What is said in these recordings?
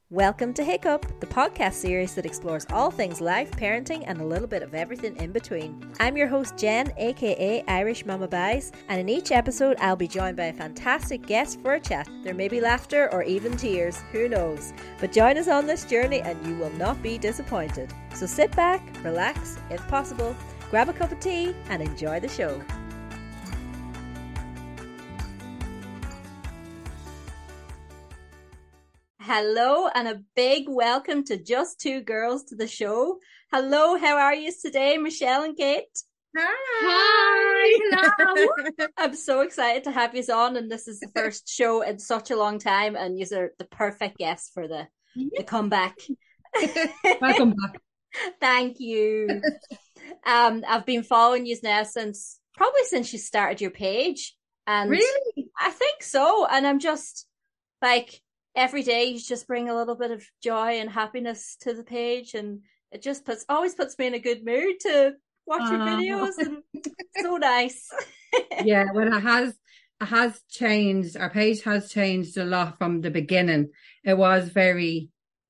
Welcome to Hiccup, the podcast series that explores all things life, parenting, and a little bit of everything in between. I'm your host Jen, aka Irish Mama Buys, and in each episode I'll be joined by a fantastic guest for a chat. There may be laughter or even tears, who knows? But join us on this journey and you will not be disappointed. So sit back, relax, if possible, grab a cup of tea and enjoy the show. Hello and a big welcome to Just Two Girls to the show. Hello, how are you today, Michelle and Kate? Hi, hello. I'm so excited to have you on, and this is the first show in such a long time, and you are the perfect guests for the comeback. Welcome back. Thank you. I've been following you now since you started your page. And really? I think so. And I'm just like, every day you just bring a little bit of joy and happiness to the page, and it just always puts me in a good mood to watch your videos, and so nice. Yeah, well, it has changed. Our page has changed a lot from the beginning. It was very,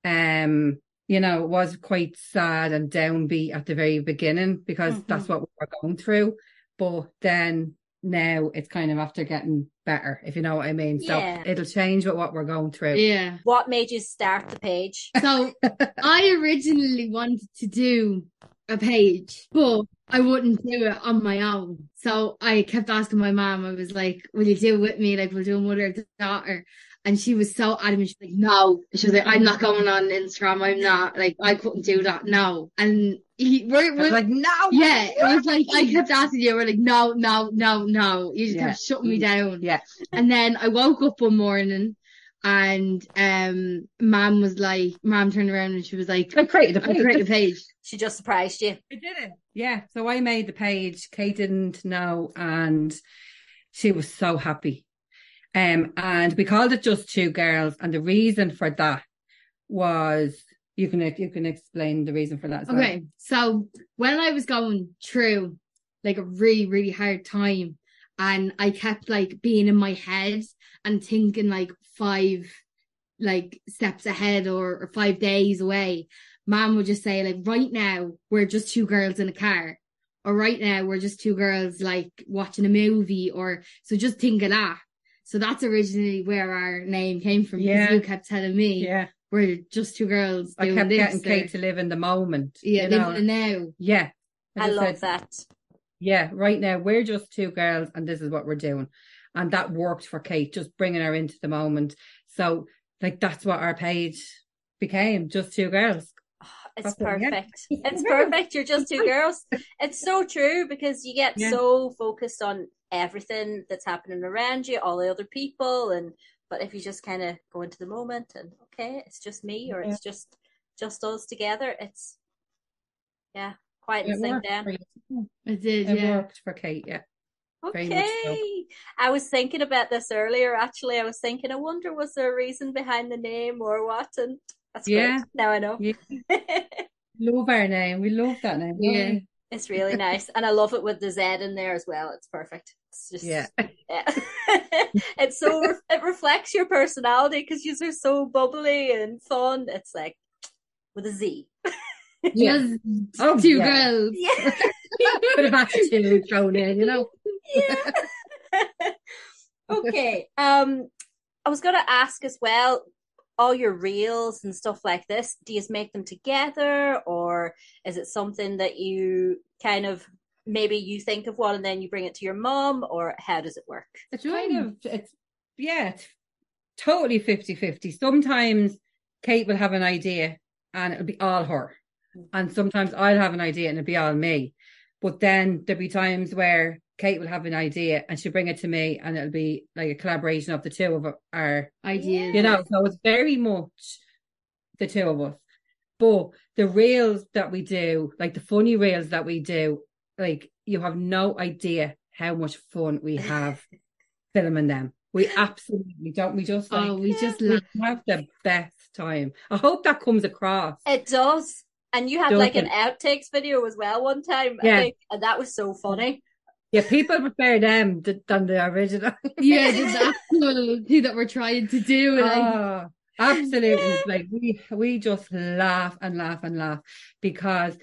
it was quite sad and downbeat at the very beginning because that's what we were going through. But then now it's kind of after getting better, if you know what I mean. Yeah. So it'll change with what we're going through. Yeah. What made you start the page? So I originally wanted to do a page, but I wouldn't do it on my own. So I kept asking my mom, I was like, will you do it with me? Like, we'll do a mother and daughter. And she was so adamant. She's like, no. She was like, I'm not going on Instagram. I'm not. Like, I couldn't do that. No. And we're like, no. Yeah. It was like, I kept asking you. We're like, no. You just kept shutting me down. Yeah. And then I woke up one morning and mom turned around and she was like, I created a page. She just surprised you. I did it. Yeah. So I made the page. Kate didn't know, and she was so happy. And we called it Just Two Girls, and the reason for that was you can explain the reason for that as well. Okay, so when I was going through like a really, really hard time, and I kept like being in my head and thinking like 5 like steps ahead or 5 days away, Mom would just say like, right now we're just two girls in a car, or right now we're just two girls like watching a movie, or so just think of that. So that's originally where our name came from. Yeah. Because you kept telling me, we're just two girls doing I kept this, getting Kate to live in the moment. Yeah, live in the now. Yeah. I love that. Yeah, right now we're just two girls and this is what we're doing. And that worked for Kate, just bringing her into the moment. So like that's what our page became, Just Two Girls. It's perfect. It's perfect. You're just two girls. It's so true, because you get so focused on everything that's happening around you, all the other people, but if you just kind of go into the moment and it's just me, or it's just us together, it's quiet and sink down. It did. It worked for Kate. Yeah. Okay. I was thinking about this earlier. Actually, I was thinking, I wonder, was there a reason behind the name or what? And that's great. Now I know. Yeah. Love our name. We love that name. Yeah. It's really nice. And I love it with the Z in there as well. It's perfect. It's just, it's so, it reflects your personality, because you are so bubbly and fun. It's like with a Z. Just two girls. Yeah. Bit of attitude thrown in, Yeah. Okay. I was going to ask as well, all your reels and stuff like this, do you make them together, or is it something that you kind of, maybe you think of one and then you bring it to your mom, or how does it work? It's it's totally 50-50. Sometimes Kate will have an idea and it'll be all her. And sometimes I'll have an idea and it'll be all me. But then there'll be times where Kate will have an idea and she'll bring it to me, and it'll be like a collaboration of the two of our ideas. So it's very much the two of us. But the reels that we do, like the funny reels that we do, like you have no idea how much fun we have filming them. We absolutely don't. We just have the best time. I hope that comes across. It does. And you had like an outtakes video as well one time, I think, and that was so funny. Yeah, people prefer them than the original. Yeah, the actual thing that we're trying to do. Absolutely. Like we just laugh and laugh and laugh because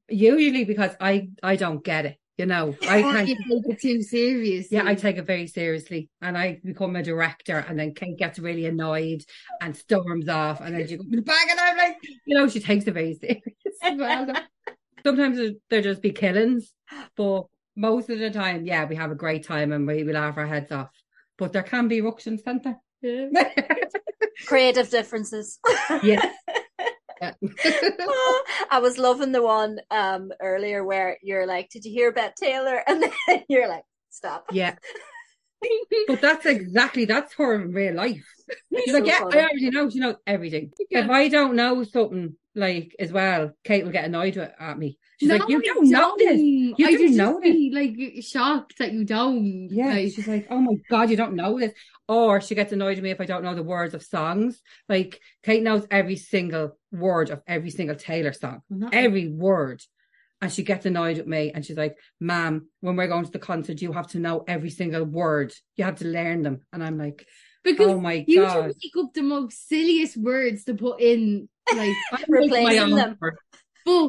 I don't get it. You know, I Or can't. you take it too seriously. Yeah, I take it very seriously, and I become a director, and then Kate gets really annoyed and storms off, and then she goes back, and I'm like, you know, she takes it very serious as well. Sometimes there just be killings, but most of the time, yeah, we have a great time and we laugh our heads off. But there can be ructions, can't there? Yeah. Creative differences. Yeah. Yeah. I was loving the one earlier where you're like, did you hear about Taylor? And then you're like, stop. Yeah. But that's her in real life. She's like, So yeah, funny. I already know. She knows everything. Yeah. If I don't know something, like, as well, Kate will get annoyed at me. She's No, like, you I don't know this. You I do just know be like shocked that you don't. Yeah, Like, she's like, oh my God, you don't know this. Or she gets annoyed at me if I don't know the words of songs. Like, Kate knows every single word of every single Taylor song. Every word. And she gets annoyed at me and she's like, Ma'am, when we're going to the concert, you have to know every single word. You have to learn them. And I'm like, because oh my you God. just make up the most silliest words to put in, like Replacing them. But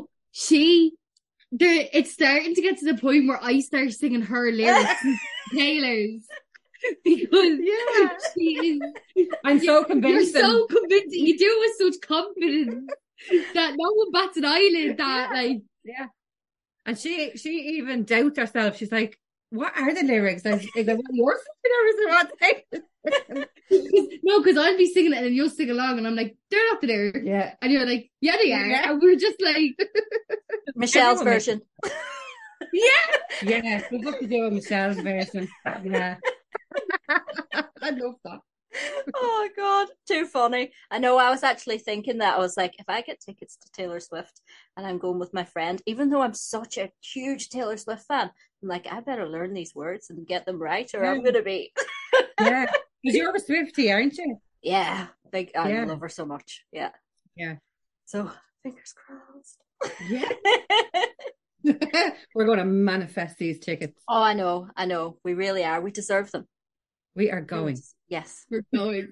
it's starting to get to the point where I start singing her lyrics, Taylor's, because she is. I'm so convinced. You're so convinced. You do it with such confidence that no one bats an eyelid. That like, yeah. And she even doubts herself. She's like, what are the lyrics? Is it what you're singing or is it what No, because I'll be singing it and then you'll sing along and I'm like, they're not the lyrics. Yeah. And you're like, yeah, they are. Yeah. And we're just like Michelle's version. Yeah. Yeah. We've got to do a Michelle's version. Yeah. I love that. Oh God, too funny. I know, I was actually thinking that. I was like, if I get tickets to Taylor Swift and I'm going with my friend, even though I'm such a huge Taylor Swift fan, I'm like, I better learn these words and get them right or I'm gonna be Yeah. Because you're a Swiftie, aren't you? Yeah. Big I Yeah. love her so much. Yeah. Yeah. So fingers crossed. Yeah. We're going to manifest these tickets. Oh, I know. We really are. We deserve them. We are going. Yes. we're going.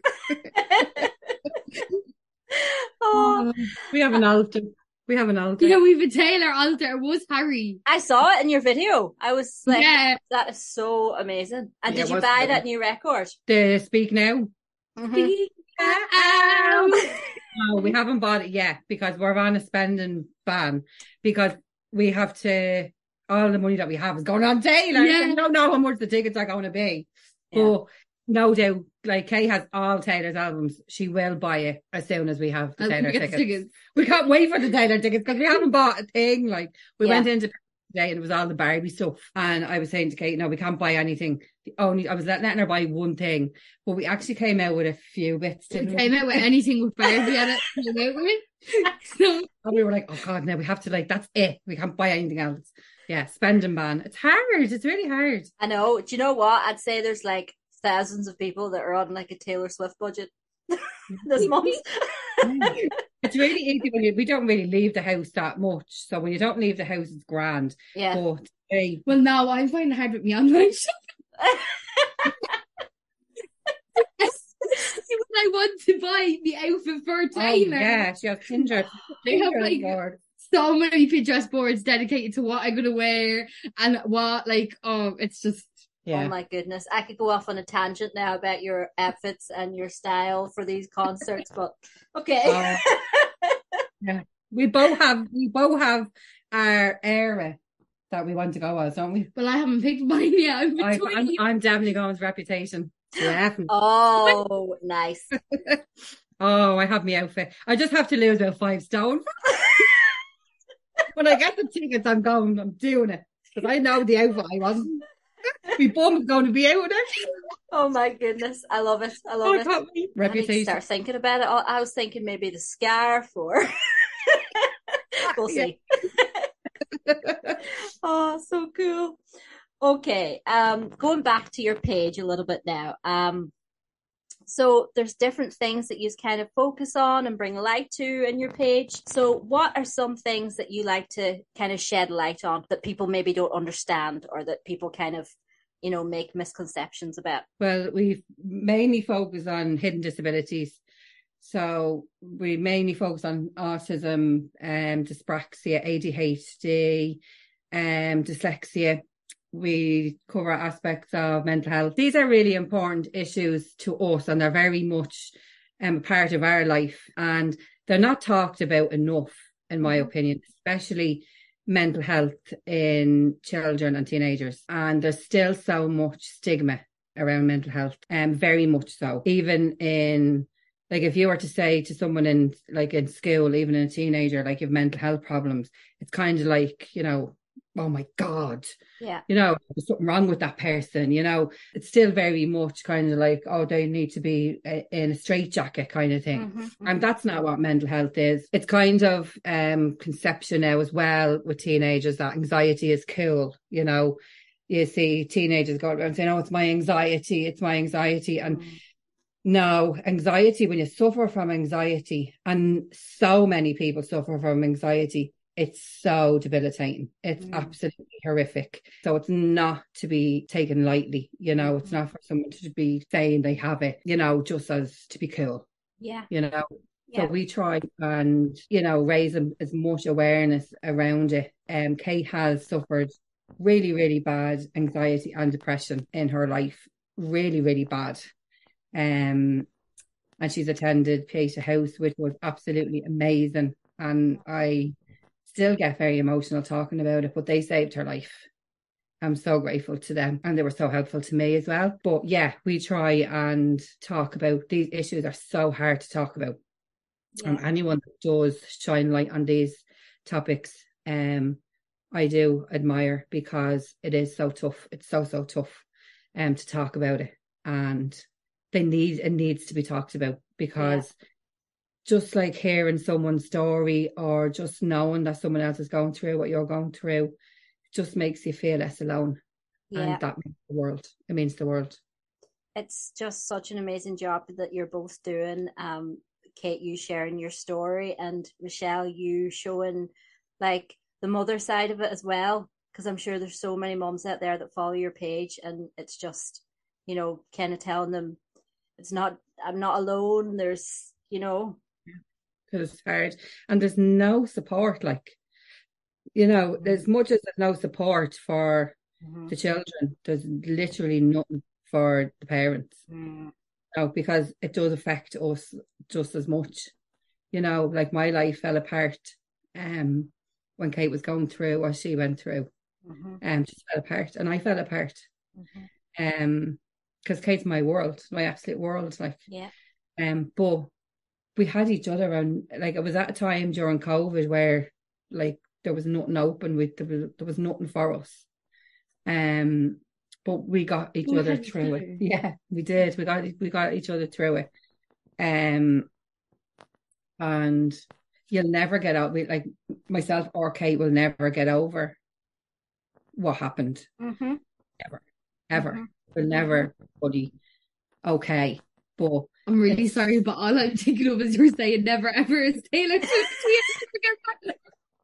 Oh, We have an altar. Yeah, we've a Taylor altar. It was Harry. I saw it in your video. I was like, Yeah. that is so amazing. And Yeah, did it you was buy good. that new record? The Speak Now. Mhm. No, we haven't bought it yet because we're on a spending ban because we have to, all the money that we have is going on Taylor. Yeah. So we don't know how much the tickets are going to be. Yeah. But no doubt, like Kay has all Taylor's albums. She will buy it as soon as we have the Taylor tickets. We can't wait for the Taylor tickets because we haven't bought a thing. Like we Yeah. went into today and it was all the Barbie stuff. And I was saying to Kate, no, we can't buy anything. I was letting her buy one thing, but we actually came out with a few bits. We Didn't came we? out with anything with Barbie on it. Came out with it. So And we were like, oh God, now we have to, like, that's it. We can't buy anything else. Yeah, spending ban. It's hard. It's really hard. I know. Do you know what? I'd say there's like thousands of people that are on like a Taylor Swift budget this month. It's really easy when we don't really leave the house that much. So when you don't leave the house, it's grand. Yeah. But hey, well, no, I'm finding it hard with me online shopping. When I want to buy the outfit for Taylor, yeah, she has Pinterest. I have like so many Pinterest boards dedicated to what I'm gonna wear and what, like, it's just. Yeah. Oh my goodness. I could go off on a tangent now about your outfits and your style for these concerts, but okay. Yeah. We both have our era that we want to go as, don't we? Well, I haven't picked mine yet. I'm definitely going with Reputation. Definitely. Oh, nice. Oh, I have my outfit. I just have to lose about 5 stone. When I get the tickets, I'm doing it. Because I know the outfit I want. My bum's going to be out of it. Oh my goodness. I love it. I love it. I need to Reputation. start thinking about it. I was thinking maybe the scarf or we'll see. Oh, so cool. Okay. Going back to your page a little bit now. So there's different things that you kind of focus on and bring light to in your page. So what are some things that you like to kind of shed light on that people maybe don't understand or that people kind of, make misconceptions about? Well, we've mainly focused on hidden disabilities. So we mainly focus on autism, dyspraxia, ADHD, dyslexia. We cover aspects of mental health. These are really important issues to us, and they're very much a part of our life. And they're not talked about enough, in my opinion, especially mental health in children and teenagers. And there's still so much stigma around mental health, and very much so. Even in, like, if you were to say to someone in school, even in a teenager, like, you have mental health problems, it's kind of like, oh my God, there's something wrong with that person. It's still very much kind of like, oh, they need to be in a straitjacket kind of thing. And that's not what mental health is. It's kind of conception now as well with teenagers that anxiety is cool. You see teenagers go around saying, oh, it's my anxiety. And no, anxiety, when you suffer from anxiety, and so many people suffer from anxiety, it's so debilitating. It's absolutely horrific. So it's not to be taken lightly. It's not for someone to be saying they have it, just as to be cool. Yeah. So we try and, raise as much awareness around it. Kate has suffered really, really bad anxiety and depression in her life. Really, really bad. And she's attended Pieta House, which was absolutely amazing. And I still get very emotional talking about it, but they saved her life. I'm so grateful to them, and they were so helpful to me as well. But yeah, we try and talk about these issues. Are so hard to talk about. And anyone that does shine light on these topics, I do admire, because it is so tough. It's so tough to talk about it. And it needs to be talked about, because just like hearing someone's story, or just knowing that someone else is going through what you're going through, just makes you feel less alone. And that means the world. It means the world. It's just such an amazing job that you're both doing. Kate, you sharing your story, and Michelle, you showing like the mother side of it as well, because I'm sure there's so many moms out there that follow your page, and it's just, kind of telling them I'm not alone. There's, because it's hard, and there's no support. Like, as much as there's no support for the children, there's literally nothing for the parents. Because it does affect us just as much. Like, my life fell apart when Kate was going through what she went through. Just fell apart, and I fell apart. Because Kate's my world, my absolute world. Like, but we had each other, and like, it was at a time during COVID where, like, there was nothing open. There was nothing for us. But we got each other through it. Yeah, we did. We got each other through it. And you'll never get out. Like, myself or Kate will never get over what happened. Ever. We'll never be okay. But I'm really sorry, but all I'm thinking of is you're saying never ever is Taylor Swift.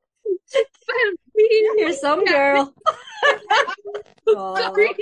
You're some girl. Sorry.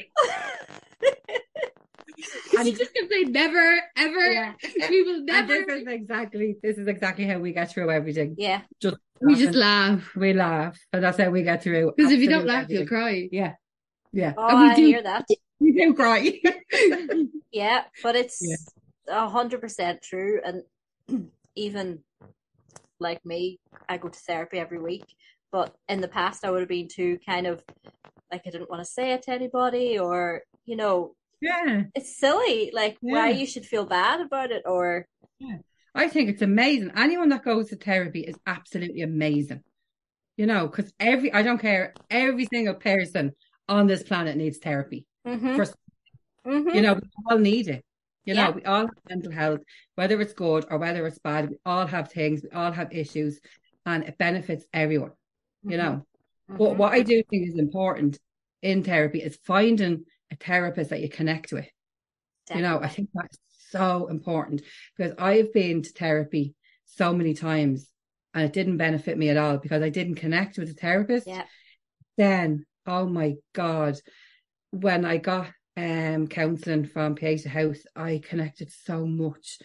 And she just kept saying never, ever. We will never. This is exactly how we get through everything. Yeah. We just laugh. We laugh. And that's how we get through. Because if you don't laugh, you'll cry. Yeah. Yeah. Oh, I hear that. We do cry. Yeah, but it's 100% true. And even like me, I go to therapy every week. But in the past, I would have been too kind of like, I didn't want to say it to anybody, or, it's silly. Like, why you should feel bad about it, or. Yeah. I think it's amazing. Anyone that goes to therapy is absolutely amazing. Because I don't care, every single person on this planet needs therapy. We all need it. We all have mental health, whether it's good or whether it's bad. We all have things, we all have issues, and it benefits everyone. But what I do think is important in therapy is finding a therapist that you connect with. Definitely. I think that's so important, because I've been to therapy so many times and it didn't benefit me at all because I didn't connect with a therapist. Then, oh my God, when I got counselling from Pieta House, I connected so much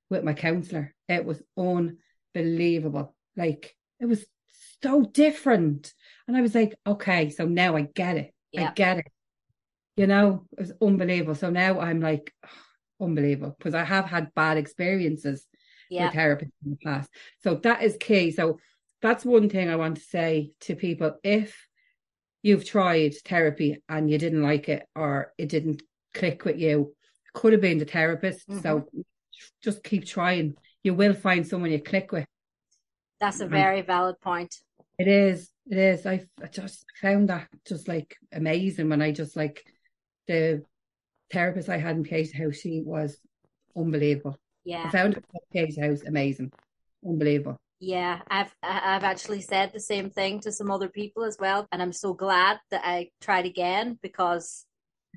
with my counsellor. It was unbelievable. Like, it was so different. And I was like, okay, so now I get it. Yeah. I get it. You know, it was unbelievable. So now I'm like, unbelievable, because I have had bad experiences with therapists in the past. So that is key. So that's one thing I want to say to people. If you've tried therapy and you didn't like it, or it didn't click with you, it could have been the therapist. So just keep trying. You will find someone you click with. That's a very valid point. It is. It is. I just found that just like amazing when I just like the therapist I had in Peterhouse. She was unbelievable. Yeah. I found it in Peterhouse amazing. Unbelievable. Yeah, I've actually said the same thing to some other people as well, and I'm so glad that I tried again, because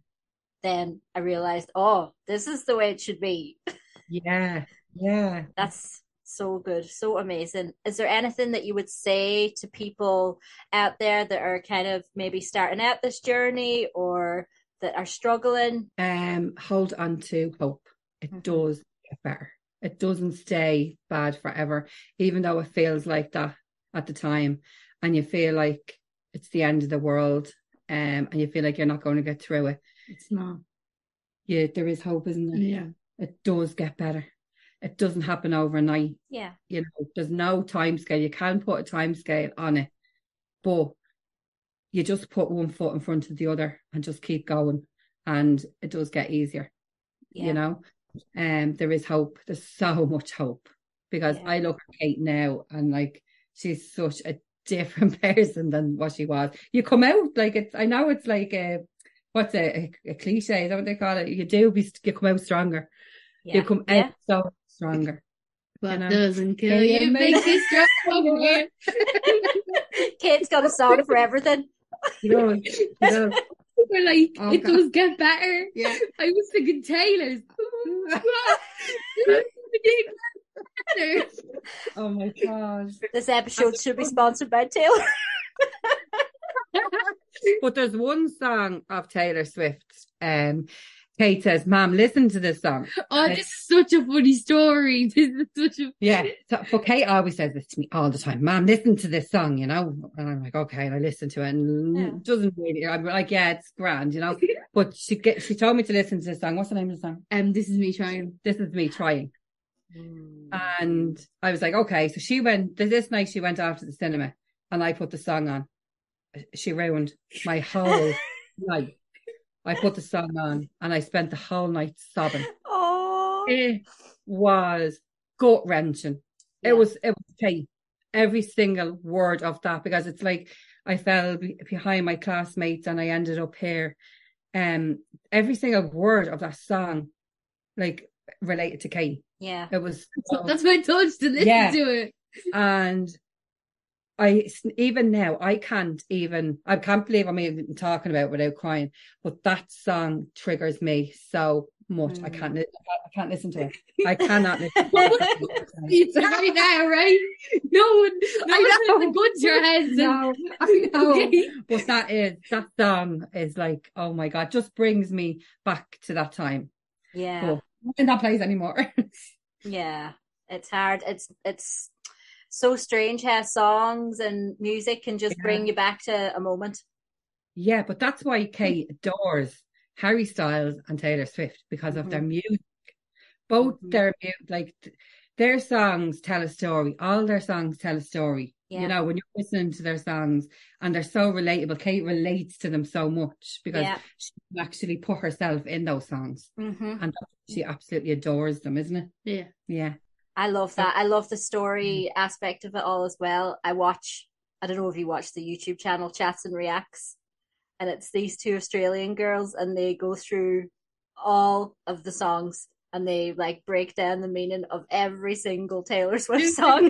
then I realized, oh, this is the way it should be. Yeah. That's so good, so amazing. Is there anything that you would say to people out there that are kind of maybe starting out this journey, or that are struggling? Hold on to hope. It does get better. It doesn't stay bad forever, even though it feels like that at the time, and you feel like it's the end of the world, and you feel like you're not going to get through it. It's not. Yeah, there is hope, isn't there? Yeah. It does get better. It doesn't happen overnight. Yeah. You know, there's no time scale. You can put a time scale on it, but you just put one foot in front of the other and just keep going, and it does get easier. You know. There is hope. There's so much hope, because I look at Kate now and like she's such a different person than what she was. You come out like it's. I know it's like a cliche. Is that what they call it? You come out stronger. Yeah. You come out so stronger. But doesn't kill you, makes you stronger. Kate's got a song for everything. You know. We're like, it does get better. Yeah. I was thinking Taylor's. Oh my gosh. This episode should be sponsored by Taylor. But there's one song of Taylor Swift. Kate says, Mom, listen to this song. Oh, this is such a funny story. This is such a... Yeah. So Kate always says this to me all the time. Mom, listen to this song, you know? And I'm like, okay. And I listen to it, and it doesn't really, I'm like, yeah, it's grand, you know? But she told me to listen to this song. What's the name of the song? This is me trying. This is me trying. And I was like, okay. So she went, this night she went after the cinema, and I put the song on. She ruined my whole night. I put the song on and I spent the whole night sobbing. Oh, it was gut wrenching. Yeah. It was Kate. Every single word of that, because it's like I fell behind my classmates and I ended up here. Every single word of that song, like, related to Kate. Yeah, it was. That's my touch to listen to it. And I even now I can't believe I'm even talking about it without crying. But that song triggers me so much. I can't listen to it. I cannot listen to it. It's right now, right? No one the gun to your head. No, I know. But that song is like, oh my God, just brings me back to that time. Yeah. But I'm in that place anymore. Yeah. It's hard. It's so strange how songs and music can just bring you back to a moment. Yeah, but that's why Kate adores Harry Styles and Taylor Swift, because of their music. Both their songs tell a story. All their songs tell a story. Yeah. You know, when you're listening to their songs, and they're so relatable. Kate relates to them so much because she can actually put herself in those songs. And she absolutely adores them, isn't it? Yeah. Yeah. I love that. I love the story aspect of it all as well. I don't know if you watch the YouTube channel Chats and Reacts, and it's these two Australian girls, and they go through all of the songs and they like break down the meaning of every single Taylor Swift song.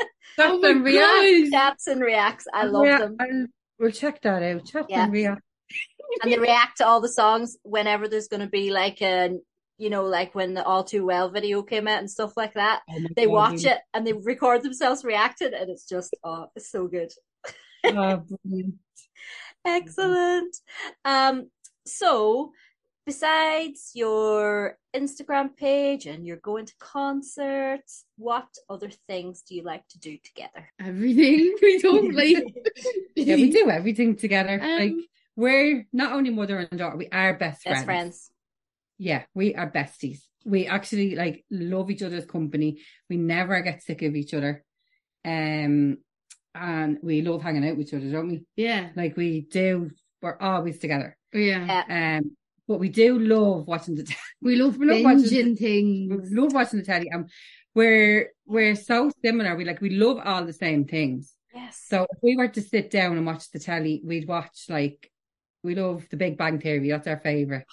Chats and Reacts. I love them. We'll check that out. Chats and Reacts. And they react to all the songs whenever there's going to be like like when the All Too Well video came out and stuff like that. They watch it and they record themselves reacting, and it's just, it's so good. Oh, brilliant. Excellent. So besides your Instagram page and you're going to concerts, what other things do you like to do together? Everything. We don't like. Yeah, we do everything together. Um, we're not only mother and daughter, we are best friends. Best friends. Yeah, we are besties. We actually like love each other's company. We never get sick of each other. And we love hanging out with each other, don't we? Yeah. Like we do. We're always together. Yeah. But we do love watching the telly. We love watching binging things. We love watching the telly. We're so similar. We love all the same things. Yes. So if we were to sit down and watch the telly, we'd watch we love The Big Bang Theory. That's our favourite.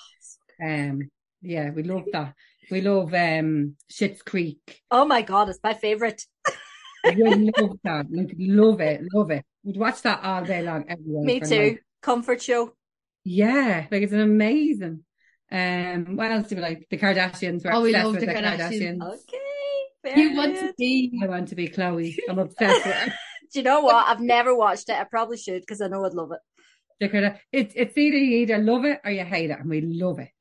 Yeah, we love that. We love Schitt's Creek. Oh my God, it's my favourite. We love that. Love it. We'd watch that all day long. Me too. Comfort show. Yeah, it's an amazing. What else do we like? The Kardashians. We're we obsessed love with the Kardashians. Okay. You want to be? I want to be Chloe. I'm obsessed with her. Do you know what? I've never watched it. I probably should because I know I'd love it. It's either you either love it or you hate it, and we love it.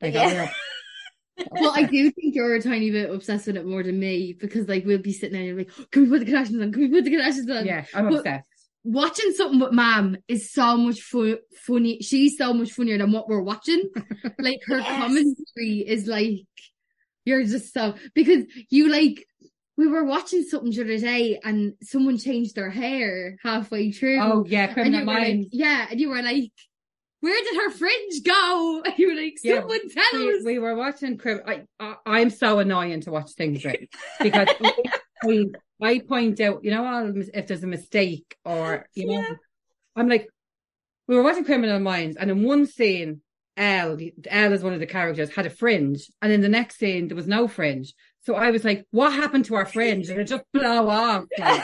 Well, I do think you're a tiny bit obsessed with it more than me because we'll be sitting there and you're like, can we put the Kardashians on? Can we put the Kardashians on? Yeah, I'm obsessed. Watching something with Mom is so much funny. She's so much funnier than what we're watching. Her commentary is you're just so, because we were watching something the other day and someone changed their hair halfway through. Oh yeah, Criminal Minds. And you were like, where did her fringe go? And you were like, someone tell us. We were watching I'm so annoying to watch things with because I point out, if there's a mistake or, I'm like, we were watching Criminal Minds and in one scene, Elle is one of the characters, had a fringe. And in the next scene, there was no fringe. So I was like, what happened to our fringe? And it just blow off.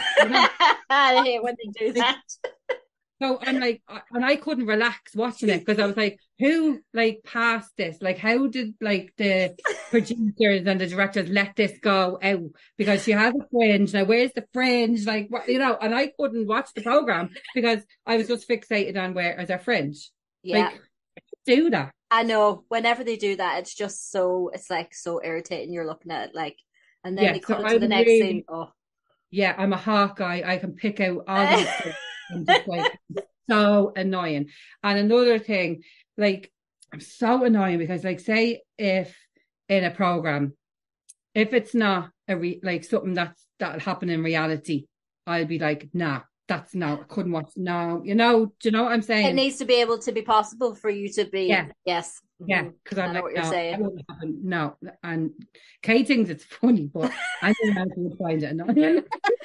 I hate when they do that. So I'm like, and I couldn't relax watching it because I was like, who passed this? How did the producers and the directors let this go out? Because she has a fringe. Now, where's the fringe? And I couldn't watch the program because I was just fixated on where is our fringe. Yeah. Do that. I know. Whenever they do that, it's just so irritating. You're looking at it and then they cut into the next scene. Oh. Yeah, I'm a Hawkeye. I can pick out all these things. I'm just so annoying. And another thing, I'm so annoying because say if in a program, if it's not something that'll happen in reality, I'll be like, nah, that's no, I couldn't watch. No, do you know what I'm saying? It needs to be able to be possible for you to be. Yeah. Yes. Yeah, because I know what you're saying. No, and Kate thinks it's funny, but I think I would find it annoying.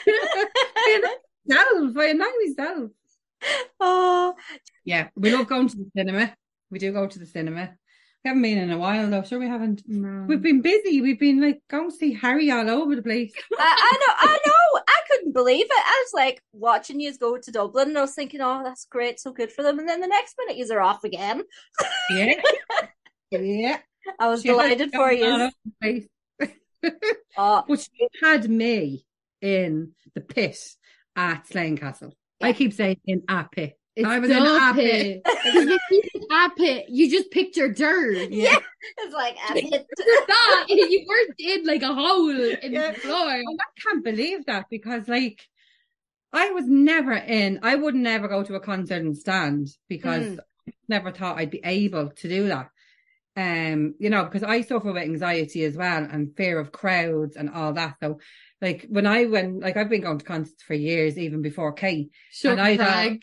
I annoy myself. Oh, yeah, we love going to the cinema. We do go to the cinema. We haven't been in a while though. Sure, we haven't. No. We've been busy. We've been going to see Harry all over the place. I know. I couldn't believe it. I was watching you go to Dublin, and I was thinking, oh, that's great, so good for them. And then the next minute, you are off again. Yeah, yeah. I was delighted for you. But she had me in the pit at Slane Castle. Yeah. I keep saying in a pit. I was in a pit. A pit. You just picture dirt. Yeah. It's a pit. You weren't in a hole in the floor. I can't believe that because I was never in. I would never go to a concert and stand because I never thought I'd be able to do that. Because I suffer with anxiety as well and fear of crowds and all that. So when I went, I've been going to concerts for years, even before Kate. And I'd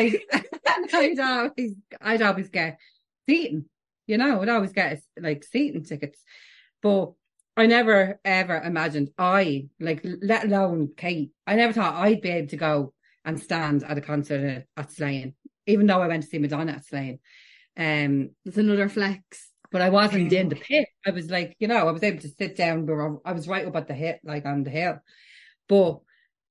always get seating, I'd always get seating tickets. But I never ever imagined let alone Kate, I never thought I'd be able to go and stand at a concert at Slane, even though I went to see Madonna at Slane. There's another flex. But I wasn't in the pit. I was I was able to sit down, but I was right up at the hip, on the hill. But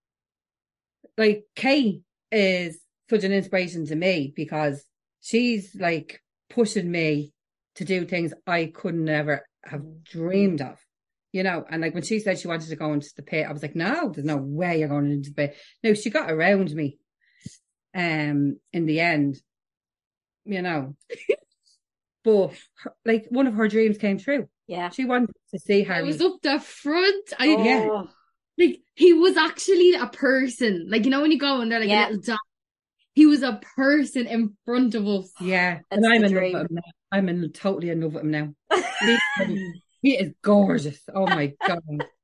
Kay is such an inspiration to me because she's pushing me to do things I could never have dreamed of, And when she said she wanted to go into the pit, I was like, no, there's no way you're going into the pit. No, she got around me. In the end, But but like one of her dreams came true. Yeah. She wanted to see I Harry. was up the front. Oh, Like, he was actually a person. Like, you know when you go and they're like Yeah. a little dot? He was a person in front of us. Yeah, It's and I'm the in love dream. with him now. Totally in love with him now. He is gorgeous. Oh my God.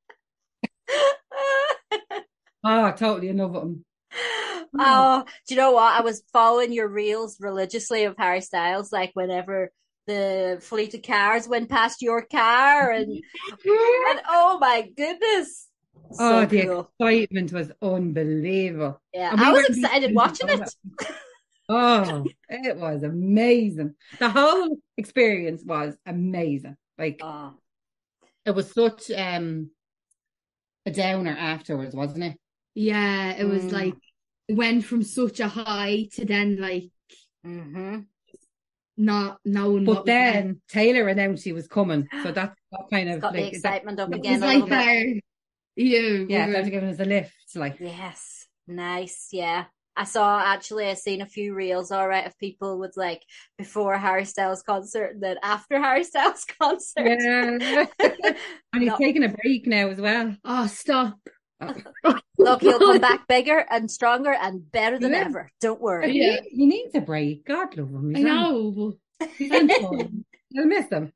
Oh, totally in love with him. Oh, do you know what? I was following your reels religiously of Harry Styles, like whenever the fleet of cars went past your car, and oh my goodness, so Oh, the cool. excitement was unbelievable. Yeah, And we I was were- excited watching it. Oh, it was amazing. The whole experience was amazing. Like Oh, it was such a downer afterwards, wasn't it? Yeah, it was like, it went from such a high to then like mm-hmm. not knowing But what was next. then Taylor announced he was coming, so that kind It's of got the like excitement up that- It again was a like little bit. yeah, we they're were- giving us a lift. Like Yes, nice. Yeah, I seen a few reels, all right, of people with like before Harry Styles concert and then after Harry Styles concert. yeah, and he's No. taking a break now as well. Oh, stop. Look, he'll come back bigger and stronger and better than Yeah. ever. Don't worry. Yeah. He needs a break. God love him. I know. He's on fun. I'll miss him.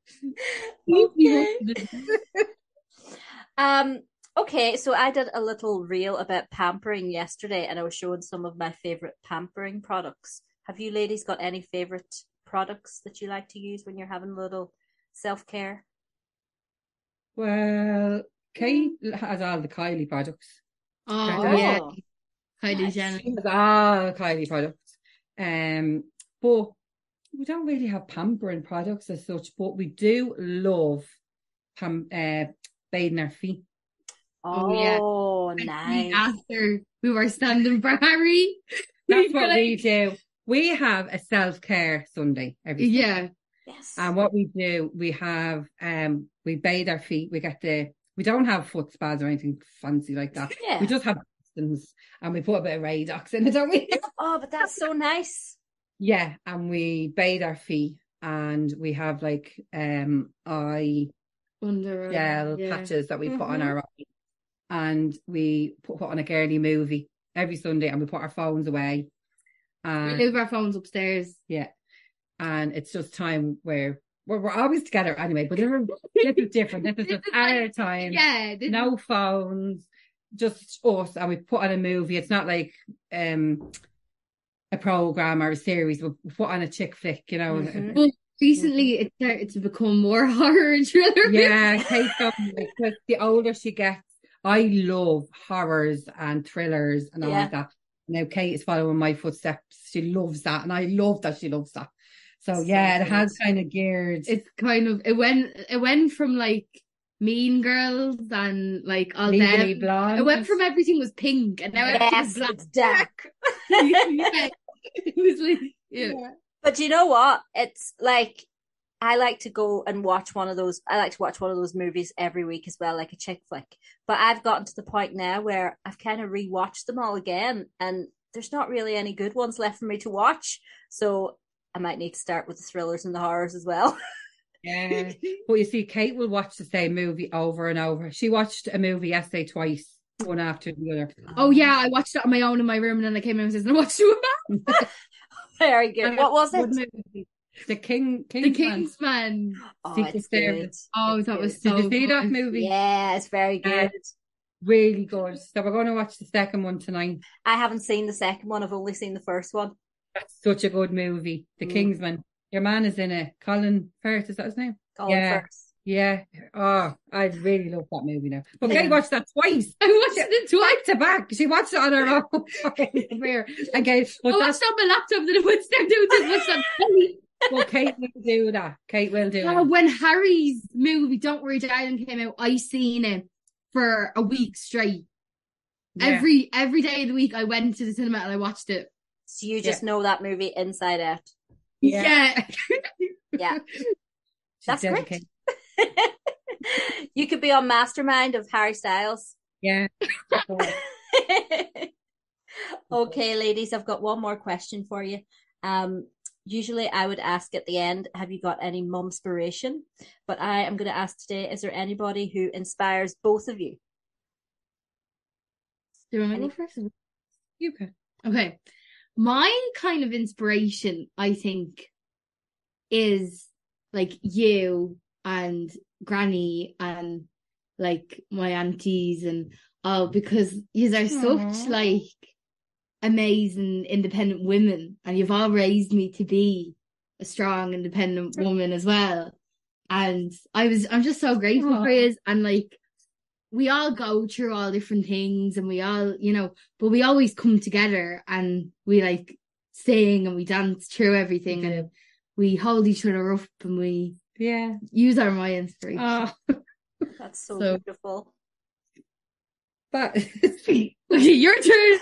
Okay, so I did a little reel about pampering yesterday and I was showing some of my favorite pampering products. Have you ladies got any favorite products that you like to use when you're having a little self-care? Well, Kate has all the Kylie products. Oh, yeah. Oh, Kylie nice. Jenner. She has all Kylie products. But we don't really have pampering products as such, but we do love bathing our feet. Oh, And nice. After we were standing for Harry. That's were what like- we do. We have a self-care Sunday every Sunday. Yeah. Yes. And what we do, we have we bathe our feet. We don't have foot spas or anything fancy like that. Yeah. We just have pistons and we put a bit of Radox in it, don't we? Oh, but that's so nice. Yeah, and we bathe our feet and we have like eye Under gel patches that we put on our eye, and we put on a girly movie every Sunday and we put our phones away. We And leave our phones upstairs. yeah, and it's just time where we're always together anyway, but this is different. This is just our time. Yeah. No phones, just us, and we put on a movie. It's not like a program or a series. We put on a chick flick, you know. Mhm. But recently it started to become more horror and thriller. Yeah, Kate's because the older she gets, I love horrors and thrillers and all Yeah. of that. Now Kate is following my footsteps. She loves that, and I love that she loves that. So So yeah, it good. has kind of geared. It's kind of it went from like Mean Girls and like all Legally them. Blonde. It went from everything was pink and now everything Yes, was black. it's dark. Yeah. It was like yeah. But you know what? It's like I like to go and watch one of those. I like to watch one of those movies every week as well, like a chick flick. But I've gotten to the point now where I've kind of rewatched them all again, and there's not really any good ones left for me to watch. So I might need to start with the thrillers and the horrors as well. Yeah. But you see, Kate will watch the same movie over and over. She watched a movie yesterday twice, one after the other. Oh yeah, I watched it on my own in my room and then I came in and said, I watched it back. Very good. What was Good it? movie. The Kingsman. The Kingsman. Oh, Secret it's good. Service. Oh, It's that good. was so Did you see that good. movie? Yeah, it's very Yeah. good. Really good. So we're going to watch the second one tonight. I haven't seen the second one. I've only seen the first one. That's such a good movie. The Mm. Kingsman. Your man is in it. Colin Firth, is that his name? Colin Yeah. Firth. Yeah. Oh, I really love that movie now. But Yeah. Kate watched that twice. I watched it twice. Back to back. She watched it on her own. And Kate, I watched it on my laptop and I went down to watch that. well, Kate will do that. Kate will do Oh, it. when Harry's movie Don't Worry Darling came out, I seen it for a week straight. Yeah. Every day of the week I went to the cinema and I watched it. So you just know that movie inside out. Yeah. Yeah. She's That's great. dedicated. You could be on Mastermind of Harry Styles. Yeah. Okay, ladies, I've got one more question for you. usually I would ask at the end, have you got any mum-spiration? But I am going to ask today, is there anybody who inspires both of you? Do you want to go first? You can. Okay. My kind of inspiration, I think, is like you and Granny and like my aunties and because you are such like amazing independent women, and you've all raised me to be a strong independent woman as well. And I'm just so grateful for you. And like, we all go through all different things, and we all, but we always come together and we like sing and we dance through everything, and we hold each other up, and we use our my inspiration. Oh. That's so beautiful. But okay, your turn.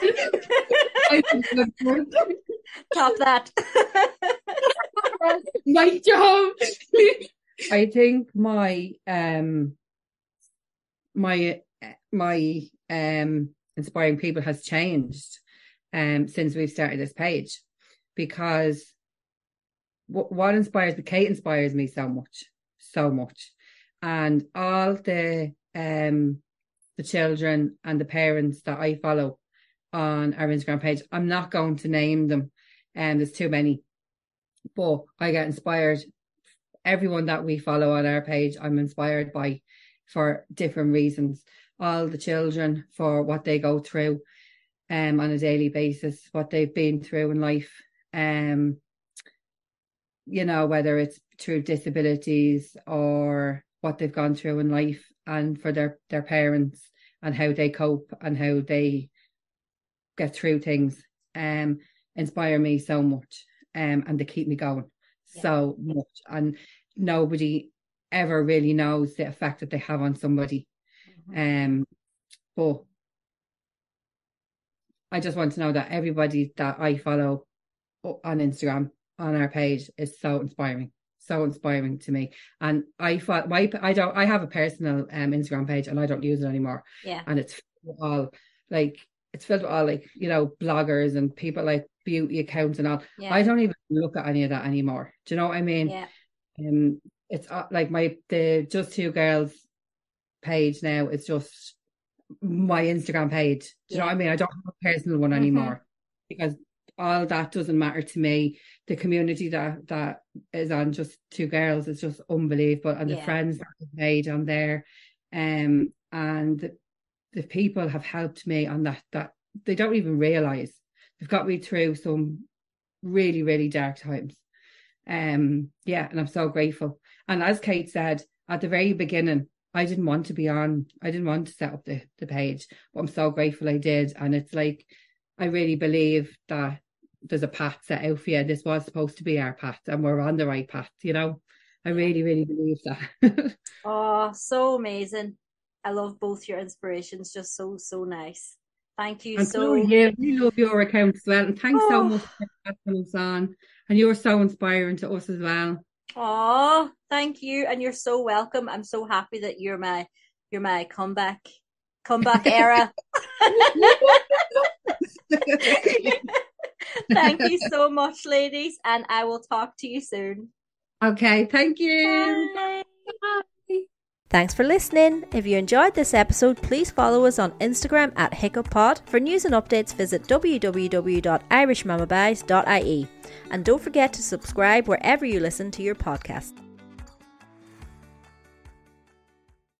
Top that. My job. I think my inspiring people has changed since we've started this page, because what inspires me, Kate inspires me so much, and all the children and the parents that I follow on our Instagram page, I'm not going to name them, and there's too many, but I get inspired. Everyone that we follow on our page, I'm inspired by for different reasons. All the children, for what they go through on a daily basis, what they've been through in life, whether it's through disabilities or what they've gone through in life, and for their parents and how they cope and how they get through things, inspire me so much, and they keep me going so much. And nobody ever really knows the effect that they have on somebody. But I just want to know that everybody that I follow on Instagram on our page is so inspiring to me. And I have a personal Instagram page, and I don't use it anymore. And it's filled with all bloggers and people like beauty accounts and all. I don't even look at any of that anymore. Do you know what I mean? It's like the Just Two Girls page now. It's just my Instagram page. Do you know what I mean? I don't have a personal one anymore, because all that doesn't matter to me. The community that is on Just Two Girls is just unbelievable, and the friends that I've made on there, and the people have helped me on that they don't even realise. They've got me through some really, really dark times. And I'm so grateful. And as Kate said at the very beginning, I didn't want to be on. I didn't want to set up the page, but I'm so grateful I did. And it's like, I really believe that there's a path set out for you. This was supposed to be our path, and we're on the right path, I really, really believe that. Oh, so amazing. I love both your inspirations. Just so nice. Thank you. We love your account as well. And thanks so much for having us on. And you're so inspiring to us as well. Oh, thank you. And you're so welcome. I'm so happy that you're my comeback era. Thank you so much, ladies. And I will talk to you soon. Okay. Thank you. Bye. Bye. Thanks for listening. If you enjoyed this episode, please follow us on Instagram at HiccupPod. For news and updates, visit www.irishmamabies.ie. And don't forget to subscribe wherever you listen to your podcast.